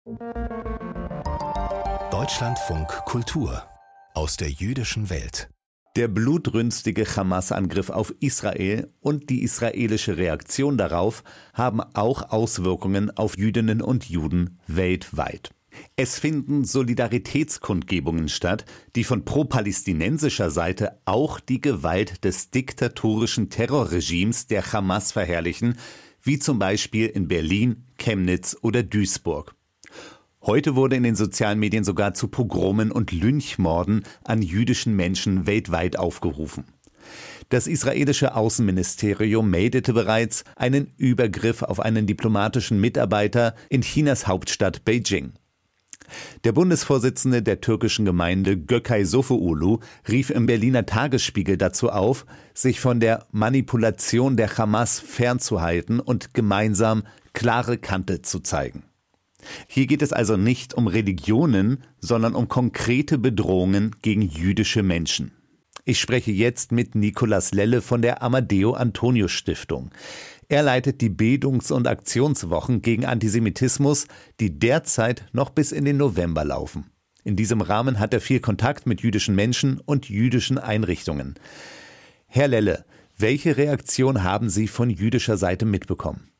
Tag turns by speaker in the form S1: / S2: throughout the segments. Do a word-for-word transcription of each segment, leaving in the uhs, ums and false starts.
S1: Deutschlandfunk Kultur aus der jüdischen Welt.
S2: Der blutrünstige Hamas-Angriff auf Israel und die israelische Reaktion darauf haben auch Auswirkungen auf Jüdinnen und Juden weltweit. Es finden Solidaritätskundgebungen statt, die von pro-palästinensischer Seite auch die Gewalt des diktatorischen Terrorregimes der Hamas verherrlichen, wie zum Beispiel in Berlin, Chemnitz oder Duisburg. Heute wurde in den sozialen Medien sogar zu Pogromen und Lynchmorden an jüdischen Menschen weltweit aufgerufen. Das israelische Außenministerium meldete bereits einen Übergriff auf einen diplomatischen Mitarbeiter in Chinas Hauptstadt Beijing. Der Bundesvorsitzende der türkischen Gemeinde Gökay Sofeoglu rief im Berliner Tagesspiegel dazu auf, sich von der Manipulation der Hamas fernzuhalten und gemeinsam klare Kante zu zeigen. Hier geht es also nicht um Religionen, sondern um konkrete Bedrohungen gegen jüdische Menschen. Ich spreche jetzt mit Nicolas Lelle von der Amadeo-Antonius-Stiftung. Er leitet die Bildungs- und Aktionswochen gegen Antisemitismus, die derzeit noch bis in den November laufen. In diesem Rahmen hat er viel Kontakt mit jüdischen Menschen und jüdischen Einrichtungen. Herr Lelle, welche Reaktion haben Sie von jüdischer Seite mitbekommen?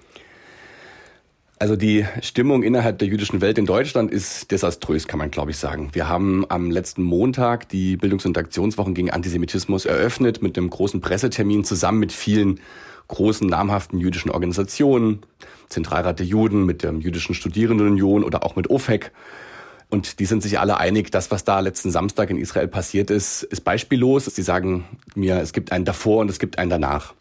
S3: Also die Stimmung innerhalb der jüdischen Welt in Deutschland ist desaströs, kann man glaube ich sagen. Wir haben am letzten Montag die Bildungs- und Aktionswochen gegen Antisemitismus eröffnet mit einem großen Pressetermin zusammen mit vielen großen, namhaften jüdischen Organisationen, Zentralrat der Juden, mit der Jüdischen Studierendenunion oder auch mit O F E C. Und die sind sich alle einig, das, was da letzten Samstag in Israel passiert ist, ist beispiellos. Sie sagen mir, es gibt einen davor und es gibt einen danach.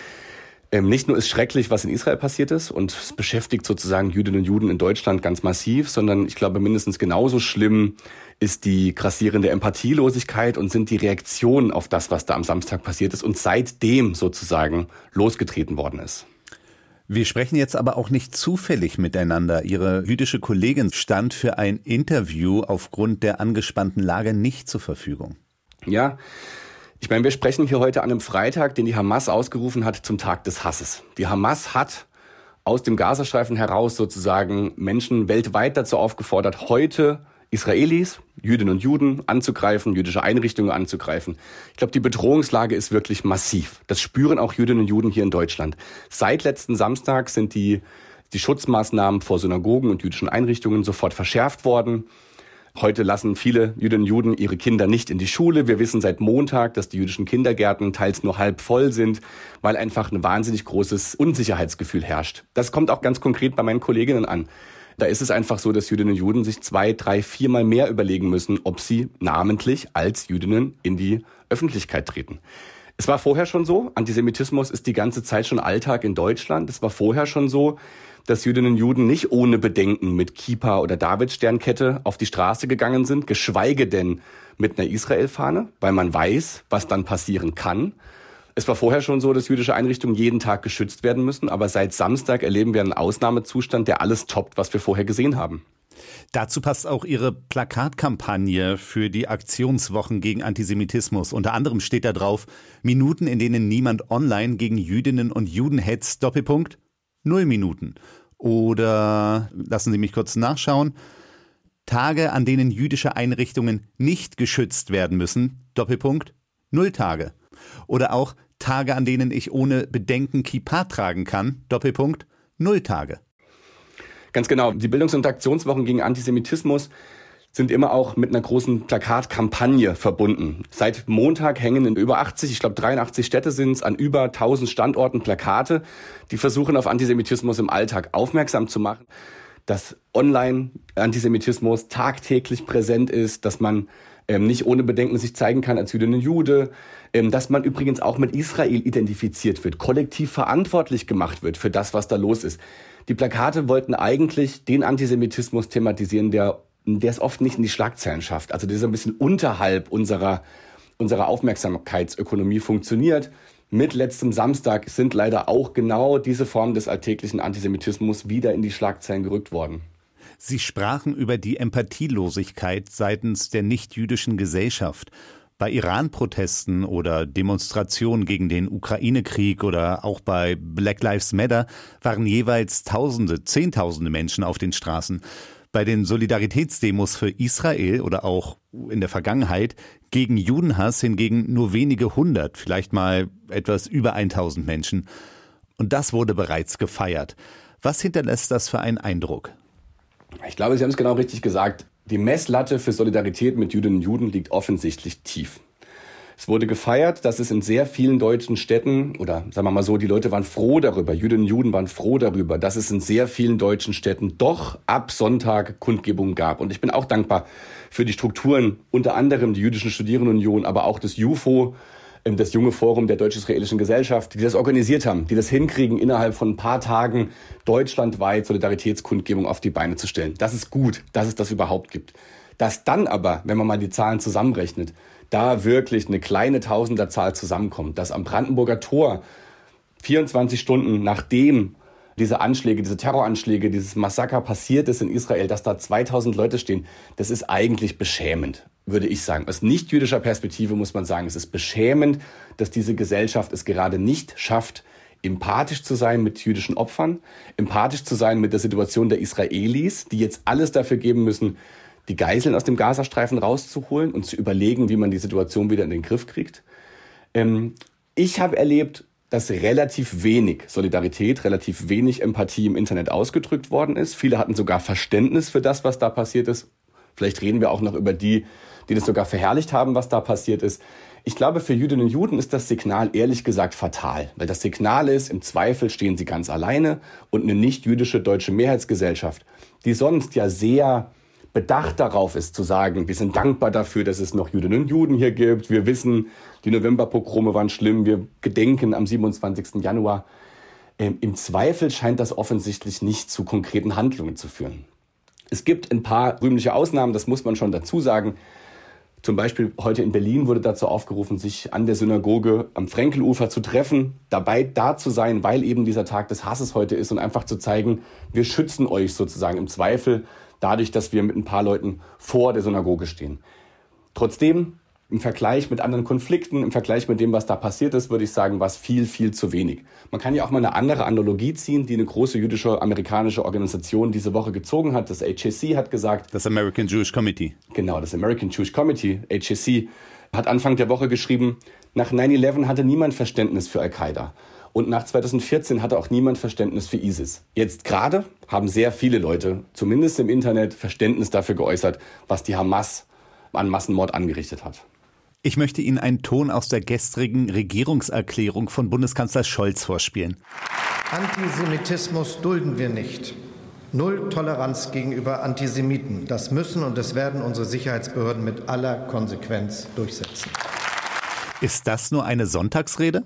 S3: Ähm, nicht nur ist schrecklich, was in Israel passiert ist, und es beschäftigt sozusagen Jüdinnen und Juden in Deutschland ganz massiv, sondern ich glaube, mindestens genauso schlimm ist die grassierende Empathielosigkeit und sind die Reaktionen auf das, was da am Samstag passiert ist und seitdem sozusagen losgetreten worden ist.
S2: Wir sprechen jetzt aber auch nicht zufällig miteinander. Ihre jüdische Kollegin stand für ein Interview aufgrund der angespannten Lage nicht zur Verfügung.
S3: Ja, ich meine, wir sprechen hier heute an einem Freitag, den die Hamas ausgerufen hat zum Tag des Hasses. Die Hamas hat aus dem Gazastreifen heraus sozusagen Menschen weltweit dazu aufgefordert, heute Israelis, Jüdinnen und Juden anzugreifen, jüdische Einrichtungen anzugreifen. Ich glaube, die Bedrohungslage ist wirklich massiv. Das spüren auch Jüdinnen und Juden hier in Deutschland. Seit letzten Samstag sind die, die Schutzmaßnahmen vor Synagogen und jüdischen Einrichtungen sofort verschärft worden. Heute lassen viele Jüdinnen und Juden ihre Kinder nicht in die Schule. Wir wissen seit Montag, dass die jüdischen Kindergärten teils nur halb voll sind, weil einfach ein wahnsinnig großes Unsicherheitsgefühl herrscht. Das kommt auch ganz konkret bei meinen Kolleginnen an. Da ist es einfach so, dass Jüdinnen und Juden sich zwei, drei, viermal mehr überlegen müssen, ob sie namentlich als Jüdinnen in die Öffentlichkeit treten. Es war vorher schon so, Antisemitismus ist die ganze Zeit schon Alltag in Deutschland. Es war vorher schon so, dass Jüdinnen und Juden nicht ohne Bedenken mit Kippa oder Davidsternkette auf die Straße gegangen sind, geschweige denn mit einer Israel-Fahne, weil man weiß, was dann passieren kann. Es war vorher schon so, dass jüdische Einrichtungen jeden Tag geschützt werden müssen, aber seit Samstag erleben wir einen Ausnahmezustand, der alles toppt, was wir vorher gesehen haben.
S2: Dazu passt auch Ihre Plakatkampagne für die Aktionswochen gegen Antisemitismus. Unter anderem steht da drauf: Minuten, in denen niemand online gegen Jüdinnen und Juden hetzt, Doppelpunkt, null Minuten. Oder, lassen Sie mich kurz nachschauen, Tage, an denen jüdische Einrichtungen nicht geschützt werden müssen, Doppelpunkt, null Tage. Oder auch Tage, an denen ich ohne Bedenken Kippa tragen kann, Doppelpunkt, null Tage.
S3: Ganz genau. Die Bildungs- und Aktionswochen gegen Antisemitismus sind immer auch mit einer großen Plakatkampagne verbunden. Seit Montag hängen in über achtzig, ich glaube dreiundachtzig Städte sind es, an über tausend Standorten Plakate, die versuchen, auf Antisemitismus im Alltag aufmerksam zu machen, dass Online-Antisemitismus tagtäglich präsent ist, dass man ähm, nicht ohne Bedenken sich zeigen kann als Jüdin und Jude, ähm, dass man übrigens auch mit Israel identifiziert wird, kollektiv verantwortlich gemacht wird für das, was da los ist. Die Plakate wollten eigentlich den Antisemitismus thematisieren, der der es oft nicht in die Schlagzeilen schafft. Also der so ein bisschen unterhalb unserer, unserer Aufmerksamkeitsökonomie funktioniert. Mit letztem Samstag sind leider auch genau diese Formen des alltäglichen Antisemitismus wieder in die Schlagzeilen gerückt worden.
S2: Sie sprachen über die Empathielosigkeit seitens der nichtjüdischen Gesellschaft. Bei Iran-Protesten oder Demonstrationen gegen den Ukraine-Krieg oder auch bei Black Lives Matter waren jeweils Tausende, Zehntausende Menschen auf den Straßen. Bei den Solidaritätsdemos für Israel oder auch in der Vergangenheit gegen Judenhass hingegen nur wenige hundert, vielleicht mal etwas über tausend Menschen. Und das wurde bereits gefeiert. Was hinterlässt das für einen Eindruck?
S3: Ich glaube, Sie haben es genau richtig gesagt. Die Messlatte für Solidarität mit Jüdinnen und Juden liegt offensichtlich tief. Es wurde gefeiert, dass es in sehr vielen deutschen Städten, oder sagen wir mal so, die Leute waren froh darüber, Jüdinnen und Juden waren froh darüber, dass es in sehr vielen deutschen Städten doch ab Sonntag Kundgebungen gab. Und ich bin auch dankbar für die Strukturen, unter anderem die Jüdischen Studierendenunion, aber auch das J U F O, das junge Forum der Deutsch-Israelischen Gesellschaft, die das organisiert haben, die das hinkriegen, innerhalb von ein paar Tagen deutschlandweit Solidaritätskundgebung auf die Beine zu stellen. Das ist gut, dass es das überhaupt gibt. Dass dann aber, wenn man mal die Zahlen zusammenrechnet, da wirklich eine kleine Tausenderzahl zusammenkommt, dass am Brandenburger Tor vierundzwanzig Stunden nachdem diese Anschläge, diese Terroranschläge, dieses Massaker passiert ist in Israel, dass da zweitausend Leute stehen, das ist eigentlich beschämend, würde ich sagen. Aus nicht-jüdischer Perspektive muss man sagen, es ist beschämend, dass diese Gesellschaft es gerade nicht schafft, empathisch zu sein mit jüdischen Opfern, empathisch zu sein mit der Situation der Israelis, die jetzt alles dafür geben müssen, die Geiseln aus dem Gazastreifen rauszuholen und zu überlegen, wie man die Situation wieder in den Griff kriegt. Ähm, ich habe erlebt, dass relativ wenig Solidarität, relativ wenig Empathie im Internet ausgedrückt worden ist. Viele hatten sogar Verständnis für das, was da passiert ist. Vielleicht reden wir auch noch über die, die das sogar verherrlicht haben, was da passiert ist. Ich glaube, für Jüdinnen und Juden ist das Signal ehrlich gesagt fatal. Weil das Signal ist, im Zweifel stehen sie ganz alleine und eine nicht-jüdische deutsche Mehrheitsgesellschaft, die sonst ja sehr bedacht darauf ist, zu sagen, wir sind dankbar dafür, dass es noch Jüdinnen und Juden hier gibt. Wir wissen, die Novemberpogrome waren schlimm. Wir gedenken am siebenundzwanzigsten Januar. Ähm, Im Zweifel scheint das offensichtlich nicht zu konkreten Handlungen zu führen. Es gibt ein paar rühmliche Ausnahmen, das muss man schon dazu sagen. Zum Beispiel heute in Berlin wurde dazu aufgerufen, sich an der Synagoge am Frenkelufer zu treffen, dabei da zu sein, weil eben dieser Tag des Hasses heute ist und einfach zu zeigen, wir schützen euch sozusagen im Zweifel dadurch, dass wir mit ein paar Leuten vor der Synagoge stehen. Trotzdem, im Vergleich mit anderen Konflikten, im Vergleich mit dem, was da passiert ist, würde ich sagen, war es viel, viel zu wenig. Man kann ja auch mal eine andere Analogie ziehen, die eine große jüdische amerikanische Organisation diese Woche gezogen hat. Das H S C hat gesagt...
S2: Das American Jewish Committee.
S3: Genau, das American Jewish Committee, H S C, hat Anfang der Woche geschrieben, nach neun elf hatte niemand Verständnis für Al-Qaida. Und nach zweitausendvierzehn hatte auch niemand Verständnis für ISIS. Jetzt gerade haben sehr viele Leute, zumindest im Internet, Verständnis dafür geäußert, was die Hamas an Massenmord angerichtet hat.
S2: Ich möchte Ihnen einen Ton aus der gestrigen Regierungserklärung von Bundeskanzler Scholz vorspielen.
S4: Antisemitismus dulden wir nicht. Null Toleranz gegenüber Antisemiten. Das müssen und das werden unsere Sicherheitsbehörden mit aller Konsequenz durchsetzen.
S2: Ist das nur eine Sonntagsrede?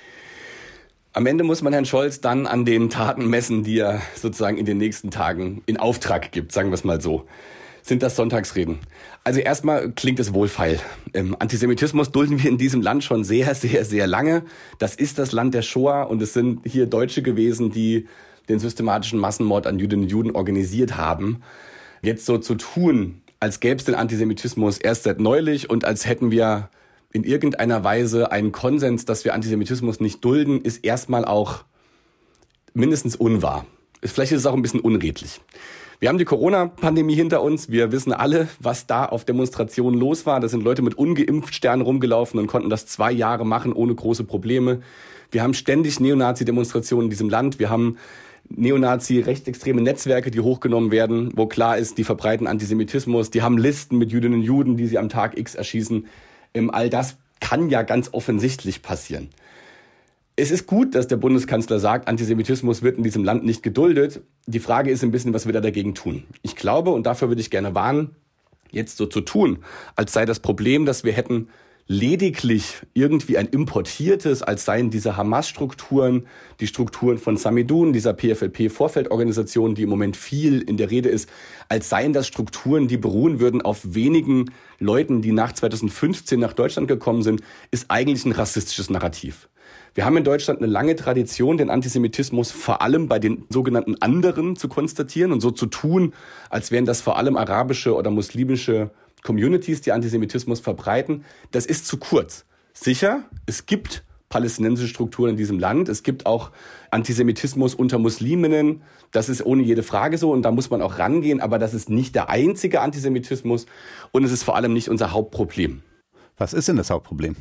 S3: Am Ende muss man Herrn Scholz dann an den Taten messen, die er sozusagen in den nächsten Tagen in Auftrag gibt, sagen wir es mal so. Sind das Sonntagsreden? Also erstmal klingt es wohlfeil. Ähm, Antisemitismus dulden wir in diesem Land schon sehr, sehr, sehr lange. Das ist das Land der Shoah und es sind hier Deutsche gewesen, die den systematischen Massenmord an Jüdinnen und Juden organisiert haben. Jetzt so zu tun, als gäbe es den Antisemitismus erst seit neulich und als hätten wir in irgendeiner Weise einen Konsens, dass wir Antisemitismus nicht dulden, ist erstmal auch mindestens unwahr. Vielleicht ist es auch ein bisschen unredlich. Wir haben die Corona-Pandemie hinter uns. Wir wissen alle, was da auf Demonstrationen los war. Da sind Leute mit ungeimpft Sternen rumgelaufen und konnten das zwei Jahre machen ohne große Probleme. Wir haben ständig Neonazi-Demonstrationen in diesem Land. Wir haben Neonazi-rechtsextreme Netzwerke, die hochgenommen werden, wo klar ist, die verbreiten Antisemitismus. Die haben Listen mit Jüdinnen und Juden, die sie am Tag X erschießen. All das kann ja ganz offensichtlich passieren. Es ist gut, dass der Bundeskanzler sagt, Antisemitismus wird in diesem Land nicht geduldet. Die Frage ist ein bisschen, was wir da dagegen tun. Ich glaube, und dafür würde ich gerne warnen, jetzt so zu tun, als sei das Problem, dass wir hätten lediglich irgendwie ein importiertes, als seien diese Hamas-Strukturen, die Strukturen von Samidun, dieser P F L P-Vorfeldorganisation, die im Moment viel in der Rede ist, als seien das Strukturen, die beruhen würden auf wenigen Leuten, die nach zweitausendfünfzehn nach Deutschland gekommen sind, ist eigentlich ein rassistisches Narrativ. Wir haben in Deutschland eine lange Tradition, den Antisemitismus vor allem bei den sogenannten anderen zu konstatieren und so zu tun, als wären das vor allem arabische oder muslimische Communities, die Antisemitismus verbreiten, das ist zu kurz. Sicher, es gibt palästinensische Strukturen in diesem Land. Es gibt auch Antisemitismus unter Musliminnen. Das ist ohne jede Frage so und da muss man auch rangehen. Aber das ist nicht der einzige Antisemitismus und es ist vor allem nicht unser Hauptproblem.
S2: Was ist denn das Hauptproblem?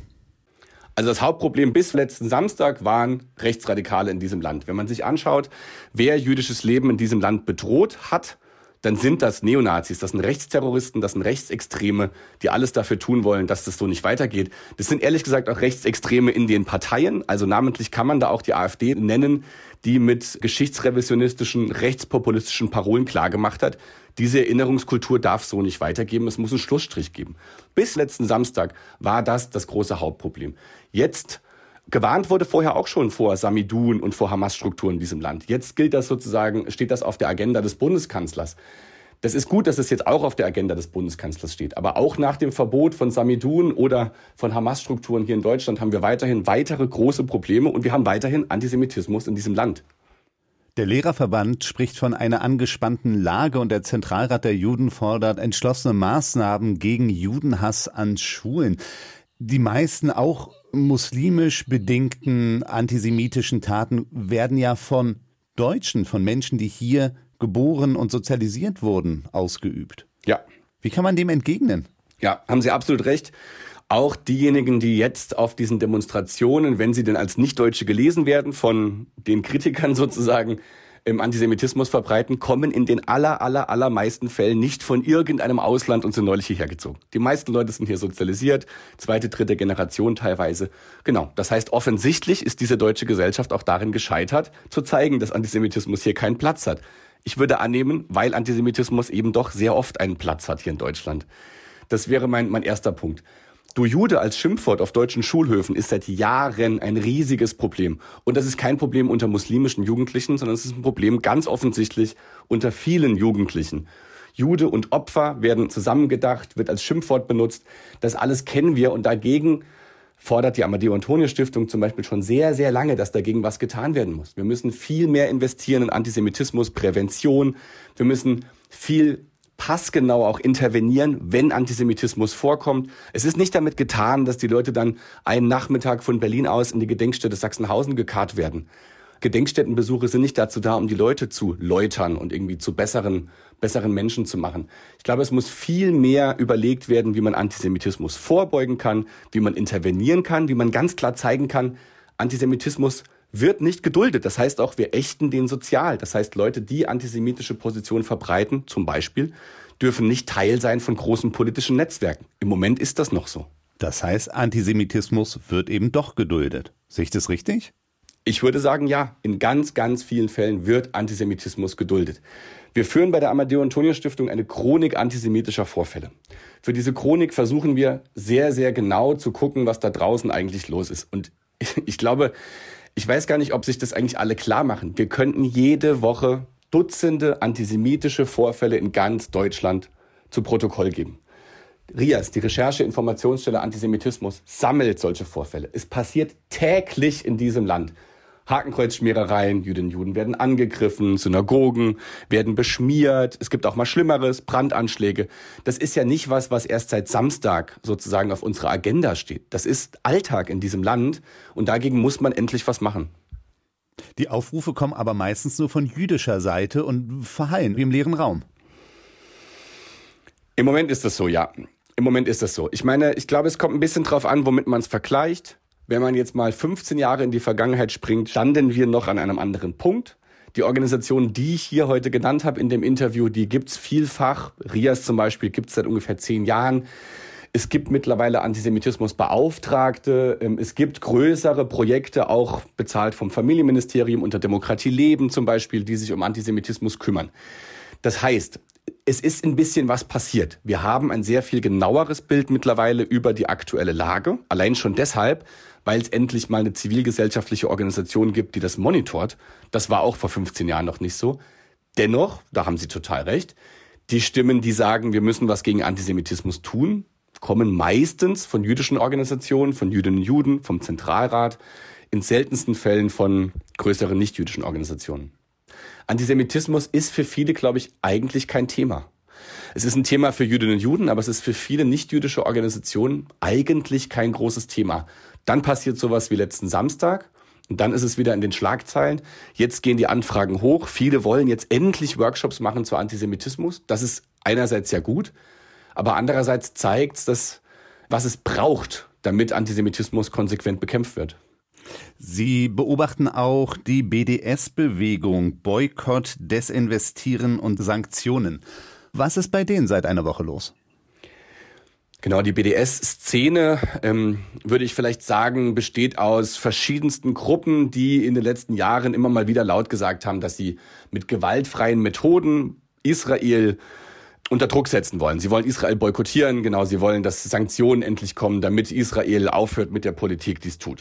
S3: Also das Hauptproblem bis letzten Samstag waren Rechtsradikale in diesem Land. Wenn man sich anschaut, wer jüdisches Leben in diesem Land bedroht hat, dann sind das Neonazis, das sind Rechtsterroristen, das sind Rechtsextreme, die alles dafür tun wollen, dass das so nicht weitergeht. Das sind ehrlich gesagt auch Rechtsextreme in den Parteien. Also namentlich kann man da auch die AfD nennen, die mit geschichtsrevisionistischen, rechtspopulistischen Parolen klargemacht hat, diese Erinnerungskultur darf so nicht weitergeben, es muss einen Schlussstrich geben. Bis letzten Samstag war das das große Hauptproblem. Jetzt gewarnt wurde vorher auch schon vor Samidun und vor Hamas-Strukturen in diesem Land. Jetzt gilt das sozusagen, steht das auf der Agenda des Bundeskanzlers. Das ist gut, dass es jetzt auch auf der Agenda des Bundeskanzlers steht. Aber auch nach dem Verbot von Samidun oder von Hamas-Strukturen hier in Deutschland haben wir weiterhin weitere große Probleme und wir haben weiterhin Antisemitismus in diesem Land.
S2: Der Lehrerverband spricht von einer angespannten Lage und der Zentralrat der Juden fordert entschlossene Maßnahmen gegen Judenhass an Schulen. Die meisten auch muslimisch bedingten antisemitischen Taten werden ja von Deutschen, von Menschen, die hier geboren und sozialisiert wurden, ausgeübt.
S3: Ja.
S2: Wie kann man dem entgegnen?
S3: Ja, haben Sie absolut recht. Auch diejenigen, die jetzt auf diesen Demonstrationen, wenn sie denn als Nicht-Deutsche gelesen werden, von den Kritikern sozusagen im Antisemitismus verbreiten, kommen in den aller, aller, allermeisten Fällen nicht von irgendeinem Ausland und sind neulich hierher gezogen. Die meisten Leute sind hier sozialisiert, zweite, dritte Generation teilweise. Genau, das heißt, offensichtlich ist diese deutsche Gesellschaft auch darin gescheitert, zu zeigen, dass Antisemitismus hier keinen Platz hat. Ich würde annehmen, weil Antisemitismus eben doch sehr oft einen Platz hat hier in Deutschland. Das wäre mein, mein erster Punkt. Du Jude als Schimpfwort auf deutschen Schulhöfen ist seit Jahren ein riesiges Problem. Und das ist kein Problem unter muslimischen Jugendlichen, sondern es ist ein Problem ganz offensichtlich unter vielen Jugendlichen. Jude und Opfer werden zusammengedacht, wird als Schimpfwort benutzt. Das alles kennen wir und dagegen fordert die Amadeo-Antonio-Stiftung zum Beispiel schon sehr, sehr lange, dass dagegen was getan werden muss. Wir müssen viel mehr investieren in Antisemitismus, Prävention. Wir müssen viel passgenau auch intervenieren, wenn Antisemitismus vorkommt. Es ist nicht damit getan, dass die Leute dann einen Nachmittag von Berlin aus in die Gedenkstätte Sachsenhausen gekarrt werden. Gedenkstättenbesuche sind nicht dazu da, um die Leute zu läutern und irgendwie zu besseren, besseren Menschen zu machen. Ich glaube, es muss viel mehr überlegt werden, wie man Antisemitismus vorbeugen kann, wie man intervenieren kann, wie man ganz klar zeigen kann, Antisemitismus wird nicht geduldet. Das heißt auch, wir ächten den sozial. Das heißt, Leute, die antisemitische Positionen verbreiten, zum Beispiel, dürfen nicht Teil sein von großen politischen Netzwerken. Im Moment ist das noch so.
S2: Das heißt, Antisemitismus wird eben doch geduldet. Sehe ich das richtig?
S3: Ich würde sagen, ja. In ganz, ganz vielen Fällen wird Antisemitismus geduldet. Wir führen bei der Amadeo-Antonio-Stiftung eine Chronik antisemitischer Vorfälle. Für diese Chronik versuchen wir sehr, sehr genau zu gucken, was da draußen eigentlich los ist. Und ich glaube, ich weiß gar nicht, ob sich das eigentlich alle klar machen. Wir könnten jede Woche Dutzende antisemitische Vorfälle in ganz Deutschland zu Protokoll geben. R I A S, die Recherche-Informationsstelle Antisemitismus, sammelt solche Vorfälle. Es passiert täglich in diesem Land. Hakenkreuzschmierereien, Jüdinnen und Juden werden angegriffen, Synagogen werden beschmiert. Es gibt auch mal Schlimmeres, Brandanschläge. Das ist ja nicht was, was erst seit Samstag sozusagen auf unserer Agenda steht. Das ist Alltag in diesem Land und dagegen muss man endlich was machen.
S2: Die Aufrufe kommen aber meistens nur von jüdischer Seite und verhallen wie im leeren Raum.
S3: Im Moment ist das so, ja. Im Moment ist das so. Ich meine, ich glaube, es kommt ein bisschen drauf an, womit man es vergleicht. Wenn man jetzt mal fünfzehn Jahre in die Vergangenheit springt, standen wir noch an einem anderen Punkt. Die Organisationen, die ich hier heute genannt habe in dem Interview, die gibt's vielfach. R I A S zum Beispiel gibt's seit ungefähr zehn Jahren. Es gibt mittlerweile Antisemitismusbeauftragte. Es gibt größere Projekte, auch bezahlt vom Familienministerium unter Demokratie Leben zum Beispiel, die sich um Antisemitismus kümmern. Das heißt, es ist ein bisschen was passiert. Wir haben ein sehr viel genaueres Bild mittlerweile über die aktuelle Lage. Allein schon deshalb, weil es endlich mal eine zivilgesellschaftliche Organisation gibt, die das monitort. Das war auch vor fünfzehn Jahren noch nicht so. Dennoch, da haben Sie total recht, die Stimmen, die sagen, wir müssen was gegen Antisemitismus tun, kommen meistens von jüdischen Organisationen, von Jüdinnen und Juden, vom Zentralrat, in seltensten Fällen von größeren nichtjüdischen Organisationen. Antisemitismus ist für viele, glaube ich, eigentlich kein Thema. Es ist ein Thema für Jüdinnen und Juden, aber es ist für viele nicht-jüdische Organisationen eigentlich kein großes Thema. Dann passiert sowas wie letzten Samstag und dann ist es wieder in den Schlagzeilen. Jetzt gehen die Anfragen hoch. Viele wollen jetzt endlich Workshops machen zu Antisemitismus. Das ist einerseits ja gut, aber andererseits zeigt es, dass, was es braucht, damit Antisemitismus konsequent bekämpft wird.
S2: Sie beobachten auch die B D S-Bewegung, Boykott, Desinvestieren und Sanktionen. Was ist bei denen seit einer Woche los?
S3: Genau, die B D S-Szene, ähm, würde ich vielleicht sagen, besteht aus verschiedensten Gruppen, die in den letzten Jahren immer mal wieder laut gesagt haben, dass sie mit gewaltfreien Methoden Israel unter Druck setzen wollen. Sie wollen Israel boykottieren, genau, sie wollen, dass Sanktionen endlich kommen, damit Israel aufhört mit der Politik, die es tut.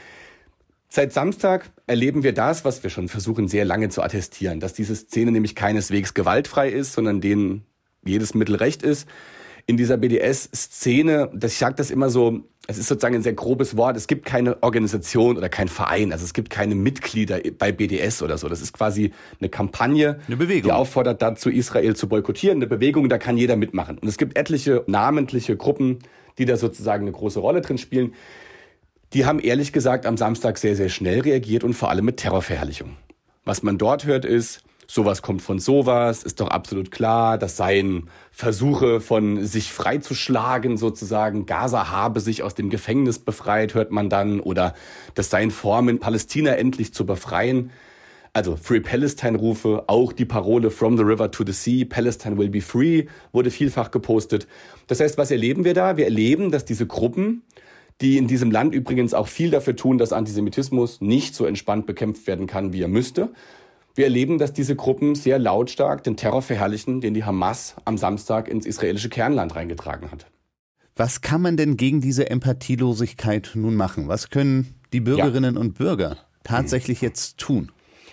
S3: Seit Samstag erleben wir das, was wir schon versuchen sehr lange zu attestieren, dass diese Szene nämlich keineswegs gewaltfrei ist, sondern denen jedes Mittel recht ist. In dieser B D S-Szene, das, ich sage das immer so, es ist sozusagen ein sehr grobes Wort, es gibt keine Organisation oder kein Verein, also es gibt keine Mitglieder bei B D S oder so. Das ist quasi eine Kampagne,
S2: eine Bewegung,
S3: die auffordert dazu, Israel zu boykottieren, eine Bewegung, da kann jeder mitmachen. Und es gibt etliche namentliche Gruppen, die da sozusagen eine große Rolle drin spielen. Die haben ehrlich gesagt am Samstag sehr, sehr schnell reagiert und vor allem mit Terrorverherrlichung. Was man dort hört ist, sowas kommt von sowas, ist doch absolut klar, das seien Versuche von sich freizuschlagen sozusagen. Gaza habe sich aus dem Gefängnis befreit, hört man dann. Oder das seien Formen, Palästina endlich zu befreien. Also Free Palestine-Rufe, auch die Parole From the River to the Sea, Palestine will be free, wurde vielfach gepostet. Das heißt, was erleben wir da? Wir erleben, dass diese Gruppen, die in diesem Land übrigens auch viel dafür tun, dass Antisemitismus nicht so entspannt bekämpft werden kann, wie er müsste. Wir erleben, dass diese Gruppen sehr lautstark den Terror verherrlichen, den die Hamas am Samstag ins israelische Kernland reingetragen hat.
S2: Was kann man denn gegen diese Empathielosigkeit nun machen? Was können die Bürgerinnen ja. und Bürger tatsächlich jetzt tun?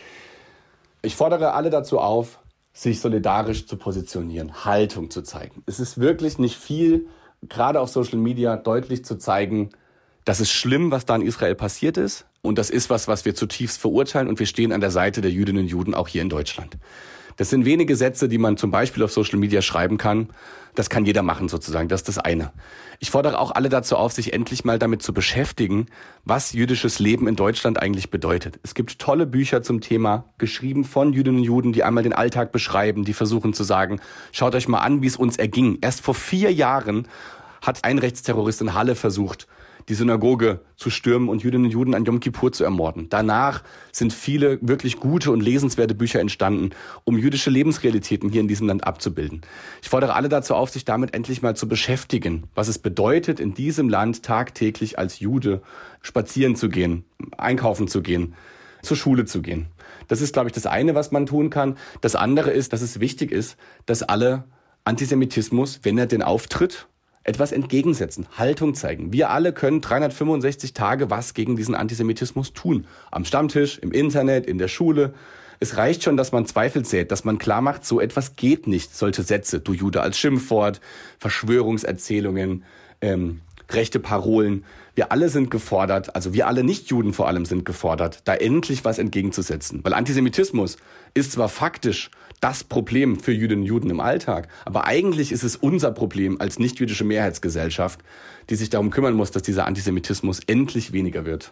S3: Ich fordere alle dazu auf, sich solidarisch zu positionieren, Haltung zu zeigen. Es ist wirklich nicht viel, gerade auf Social Media deutlich zu zeigen, das ist schlimm, was da in Israel passiert ist. Und das ist was, was wir zutiefst verurteilen. Und wir stehen an der Seite der Jüdinnen und Juden auch hier in Deutschland. Das sind wenige Sätze, die man zum Beispiel auf Social Media schreiben kann. Das kann jeder machen sozusagen. Das ist das eine. Ich fordere auch alle dazu auf, sich endlich mal damit zu beschäftigen, was jüdisches Leben in Deutschland eigentlich bedeutet. Es gibt tolle Bücher zum Thema, geschrieben von Jüdinnen und Juden, die einmal den Alltag beschreiben, die versuchen zu sagen, schaut euch mal an, wie es uns erging. Erst vor vier Jahren hat ein Rechtsterrorist in Halle versucht, die Synagoge zu stürmen und Jüdinnen und Juden an Yom Kippur zu ermorden. Danach sind viele wirklich gute und lesenswerte Bücher entstanden, um jüdische Lebensrealitäten hier in diesem Land abzubilden. Ich fordere alle dazu auf, sich damit endlich mal zu beschäftigen, was es bedeutet, in diesem Land tagtäglich als Jude spazieren zu gehen, einkaufen zu gehen, zur Schule zu gehen. Das ist, glaube ich, das eine, was man tun kann. Das andere ist, dass es wichtig ist, dass alle Antisemitismus, wenn er denn auftritt, etwas entgegensetzen, Haltung zeigen. Wir alle können dreihundertfünfundsechzig Tage was gegen diesen Antisemitismus tun. Am Stammtisch, im Internet, in der Schule. Es reicht schon, dass man Zweifel sät, dass man klar macht, so etwas geht nicht. Solche Sätze, du Jude als Schimpfwort, Verschwörungserzählungen, ähm, rechte Parolen. Wir alle sind gefordert, also wir alle Nicht-Juden vor allem sind gefordert, da endlich was entgegenzusetzen. Weil Antisemitismus ist zwar faktisch das Problem für Jüdinnen und Juden im Alltag, aber eigentlich ist es unser Problem als nicht-jüdische Mehrheitsgesellschaft, die sich darum kümmern muss, dass dieser Antisemitismus endlich weniger wird.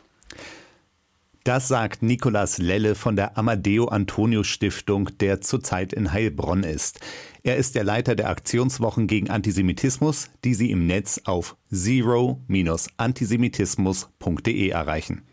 S2: Das sagt Nikolaus Lelle von der Amadeo-Antonio-Stiftung, der zurzeit in Heilbronn ist. Er ist der Leiter der Aktionswochen gegen Antisemitismus, die Sie im Netz auf zero Bindestrich antisemitismus punkt de erreichen.